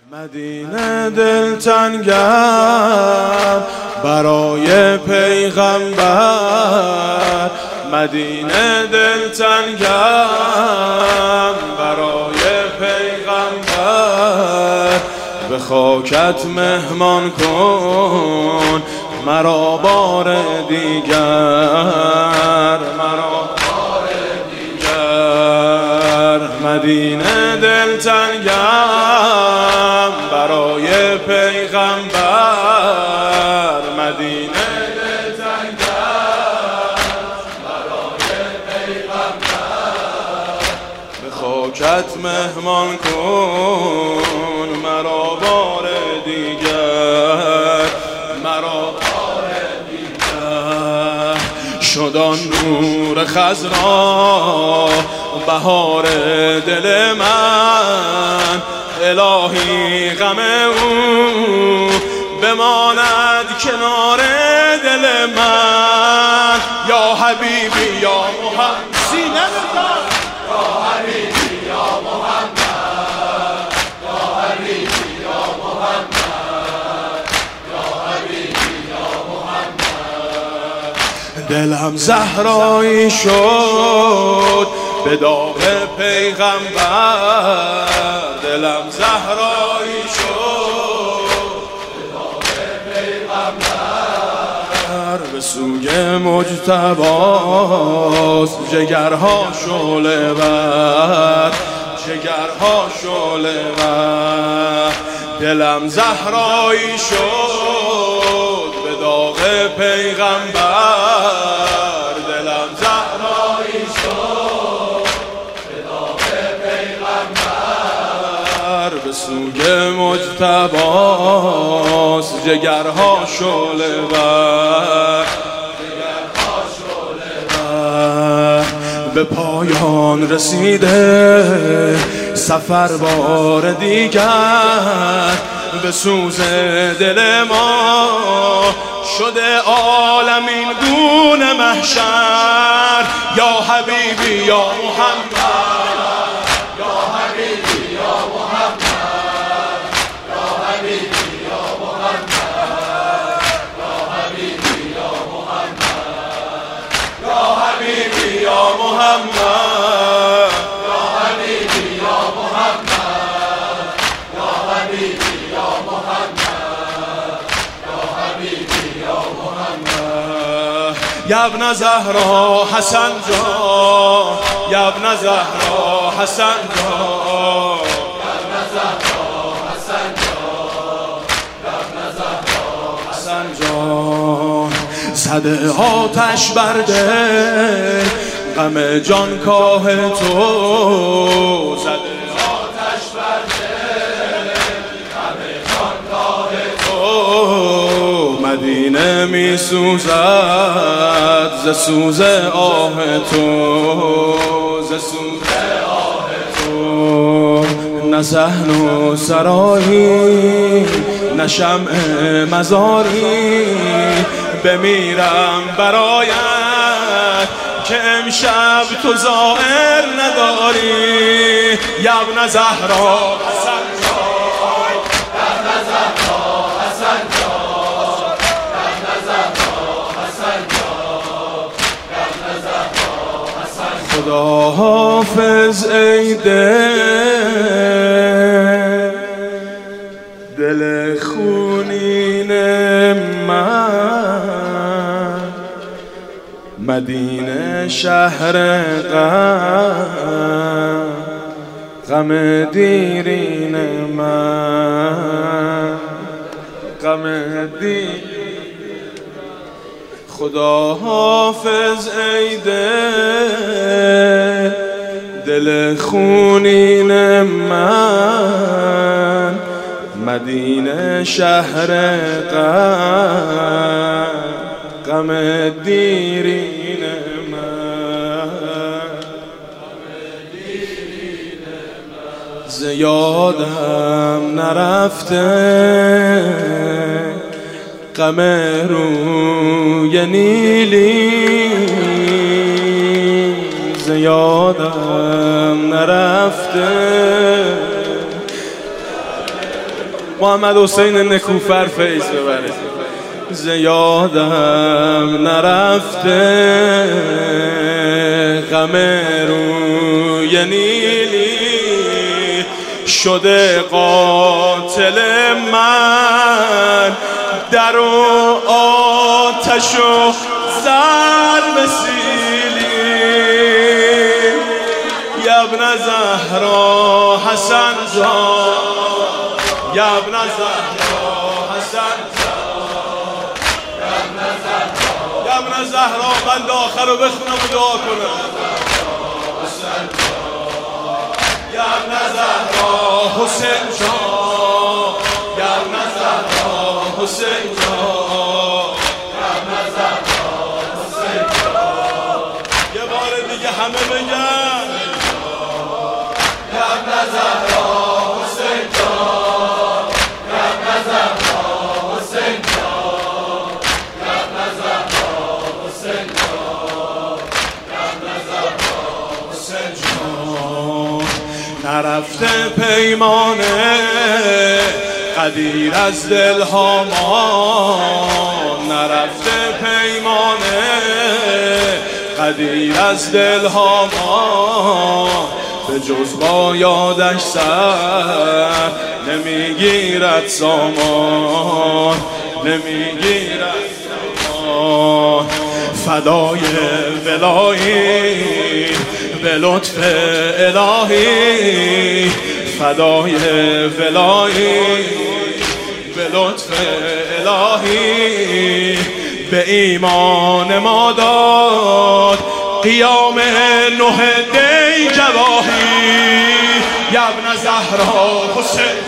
مدینه دلتنگم برای پیغمبر، مدینه دلتنگم برای پیغمبر. به خاکت مهمان کن مرا بار دیگر، مرا بار دیگر. مدینه دلتنگم برای پیغمبر، مدینه دلتنگم برای پیغمبر. به خاکت مهمان کن مرا بار دیگر، مرا بار دیگر. شد آن نور خضرا بهار دل من، الهی غم او بماند کنار دل من. یا حبیبی یا محمد، سینه بزن. یا حبیبی یا محمد، یا حبیبی یا محمد، یا حبیبی یا محمد. دلم زهرایی شد به داغ پیغمبر، دلم زهرایی شد به داغ پیغمبر. به سوی مجتباست جگرها شعله ور، جگرها شعله ور. دلم زهرایی شد به داغ پیغمبر، دلم زهرایی شد به داغ پیغمبر. به سوی مجتباست جگرها شعله ور، جگرها شعله ور. به پایان رسیده سفر بار دیگر، به سوز دل ما شده عالمین گونه محشر. یا حبیبی یا محمد، یا حبیبی یا محمد، یا حبیبی یا محمد، یا حبیبی یا محمد، یا حبیبی یا محمد، یا حبیبی یا محمد، یا حبیبی یا محمد، یا حبیبی یا محمد. یا ابن زهرا حسن جان، یا ابن زهرا حسن جان، یا ابن زهرا حسن جان، یا ابن زهرا حسن جان. زده آتش بر دل غم جان کاه تو، زده آتش بر دل غم جان کاه تو. مدینه می سوزد ز سوز آه تو، ز سوز آه تو. نه صحن و سرایی نه شمع مزاری، بمیرم برایت که امشب تو ظاهر نداری. یا ابن زهرا حسن جان، یا ابن زهرا حسن جان، یا ابن زهرا حسن جان، یا ابن زهرا حسن جان. خدا حافظ ای دل خونین من، مدینه شهر غم دیرین من، غم دیرین. خدا حافظ ای دل خونین من، مدینه شهر غم دیرین من. زیادم نرفته غم روی نیلی، زیادم نرفته محمد حسین نکوفر فیض ببره. زیادم نرفته غم روی نیلی، شده قاتل من در و آتش و ضرب سیلی. یا ابن زهرا حسن جان، یا ابن زهرا حسن جان، یا ابن زهرا. بند آخر رو بخونم و دعا کنم. یا ابن زهرا حسین جان، یا ابن زهرا حسین جان، یا ابن زهرا حسین جان. یه بار دیگه همه بگن یا ابن زهرا حسین جان، یا ابن زهرا حسین جان، یا ابن زهرا حسین جان، یا ابن زهرا حسین جان. نرفته پیمانه قدیر از دلها ما، نرفته پیمانه قدیر از دلها ما، به جز با یادش سر نمیگیرد سامان، نمیگیرد سامان. فدای ولایی به لطف الهی، فدای ولایی به لطف الهی، به ایمان ما داد قیام نه دی جواهی. یا ابن زهرا حسین